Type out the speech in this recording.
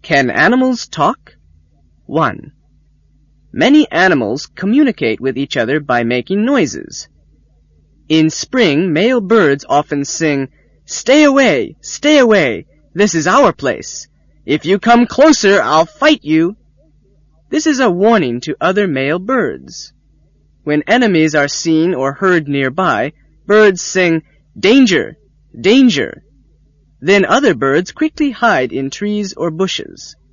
Can animals talk? 1. Many animals communicate with each other by making noises. In spring, male birds often sing, "Stay away, stay away, this is our place. If you come closer, I'll fight you." This is a warning to other male birds. When enemies are seen or heard nearby, birds sing, "Danger, danger." Then other birds quickly hide in trees or bushes.